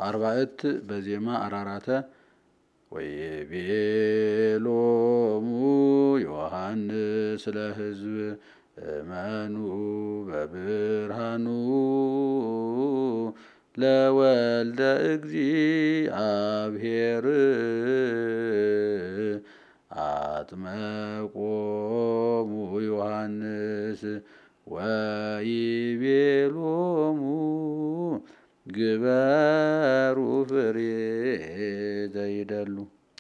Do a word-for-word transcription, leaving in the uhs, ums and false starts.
አርባዕት በዜማ አራራተ ወይቤሎሙ ዮሐንስ ለሕዝብ እመኑ በብርሃኑ ለወልደ እግዚአብሔር አጥመቆሙ ዮሐንስ ወይቤሎሙ ግበሩ ፍሬ ዘይደሉ